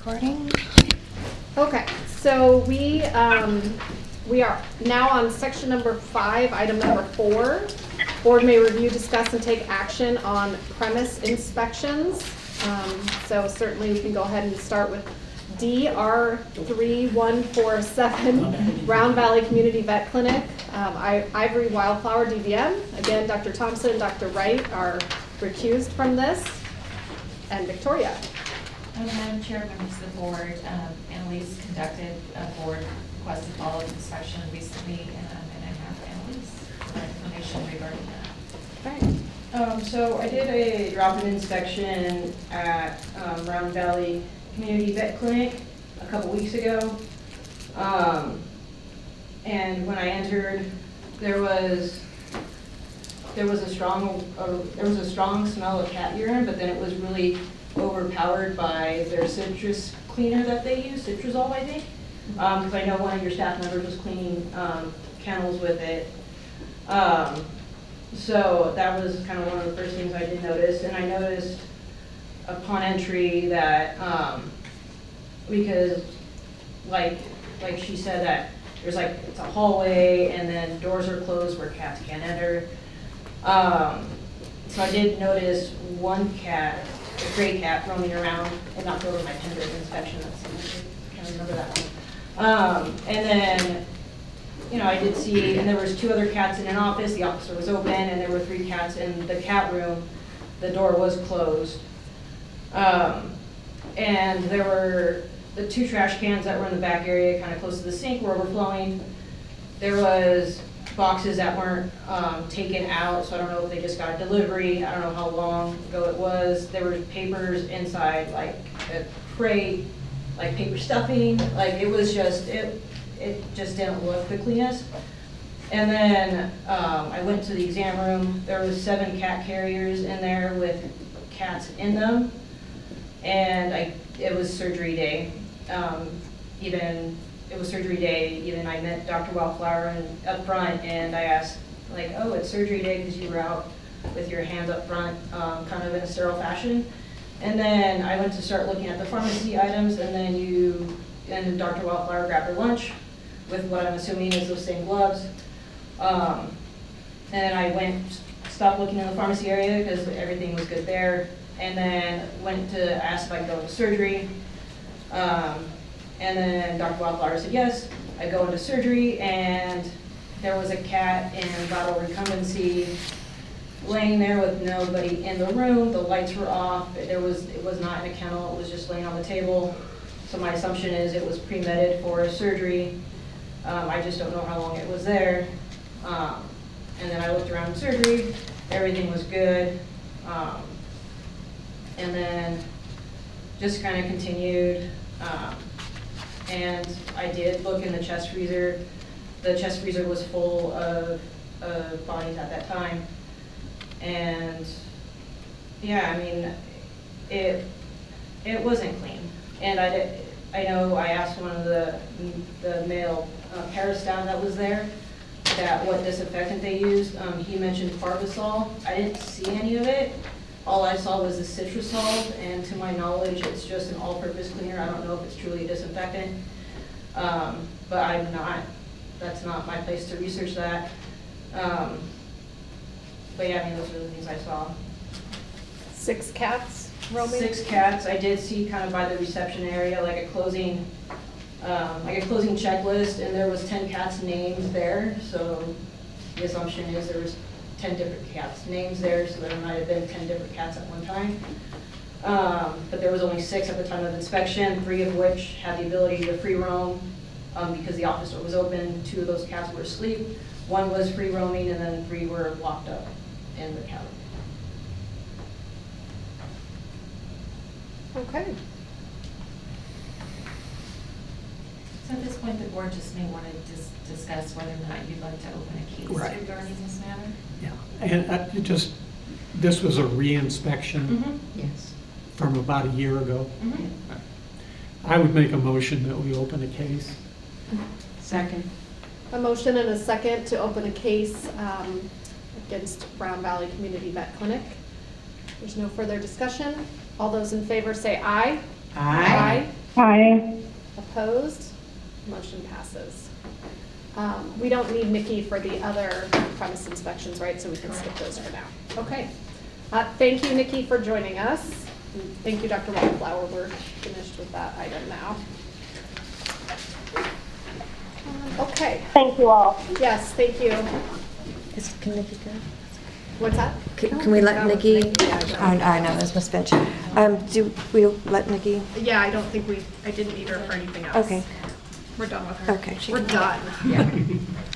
Recording. Okay, so we are now on section number 5, item number 4. Board may review, discuss, and take action on premise inspections. So certainly we can go ahead and start with DR3147, Round Valley Community Vet Clinic. Ivory Wildflower DVM. Again, Dr. Thompson and Dr. Wright are recused from this. And Victoria. Madam Chair, members of the board, Annalise conducted a board requested follow-up inspection recently, and I have Annalise for information regarding that. Okay. So I did a drop-in inspection at Round Valley Community Vet Clinic a couple weeks ago. And when I entered, there was a strong smell of cat urine, but then it was really overpowered by their citrus cleaner that they use, Citrazole, I think. Because I know one of your staff members was cleaning kennels with it. So that was kind of one of the first things I did notice. And I noticed upon entry that, because like she said, that there's it's a hallway and then doors are closed where cats can't enter. So I did notice one cat, a gray cat, roaming around and knocked over my pen during inspection. I can't remember that one. And then, I did see, and there was 2 other cats in an office. The officer was open, and there were 3 cats in the cat room. The door was closed. And there were the 2 trash cans that were in the back area, kind of close to the sink, were overflowing. There was boxes that weren't taken out, so I don't know if they just got a delivery. I don't know how long ago it was. There were papers inside, like a crate, like paper stuffing. It was just, it just didn't look the cleanest. And then I went to the exam room. There was 7 cat carriers in there with cats in them. And it was surgery day. It was surgery day. Even I met Dr. Wildflower up front, and I asked, oh, it's surgery day because you were out with your hands up front, kind of in a sterile fashion. And then I went to start looking at the pharmacy items, and then Dr. Wildflower grabbed her lunch with what I'm assuming is those same gloves. And then I stopped looking in the pharmacy area because everything was good there, and then went to ask if I could go into surgery. And then Dr. Wildflower said yes. I go into surgery, and there was a cat in vital recumbency laying there with nobody in the room. The lights were off. It was not in a kennel. It was just laying on the table. So my assumption is it was pre-medded for surgery. I just don't know how long it was there. And then I looked around in surgery. Everything was good. And then just kind of continued. And I did look in the chest freezer. The chest freezer was full of bodies at that time. And yeah, I mean, it wasn't clean. And I know I asked one of the male parastat that was there what disinfectant they used. He mentioned Barbasol. I didn't see any of it. All I saw was the Citrazole, and to my knowledge, it's just an all-purpose cleaner. I don't know if it's truly a disinfectant, but that's not my place to research that. But yeah, I mean, those are the things I saw. 6 cats roaming? 6 cats. I did see kind of by the reception area, like a closing checklist, and there was 10 cats' names there, so the assumption is there was 10 different cats' names there, so there might have been 10 different cats at one time. But there was only 6 at the time of inspection, 3 of which had the ability to free roam because the office door was open. 2 of those cats were asleep. 1 was free roaming, and then 3 were locked up in the cat room. Okay. So at this point, the board just may want to discuss whether or not you'd like to open a case regarding this matter. Yeah, and this was a re-inspection Yes. from about a year ago. I would make a motion that we open a case. Second. A motion and a second to open a case against Round Valley Community Vet Clinic. There's no further discussion. All those in favor say aye. Aye. Aye. Opposed? Motion passes. We don't need Nikki for the other premise inspections, right? So we can skip those for now. Okay. Thank you, Nikki, for joining us. And thank you, Dr. Wildflower. We're finished with that item now. Okay. Thank you all. Yes, thank you. Can Nikki go? What's that? Can we let That was Nikki? Yeah, I know, that's Miss Finch. Do we let Nikki? yeah, I don't think I didn't need her for anything else. Okay, We're done with her. okay. We're done.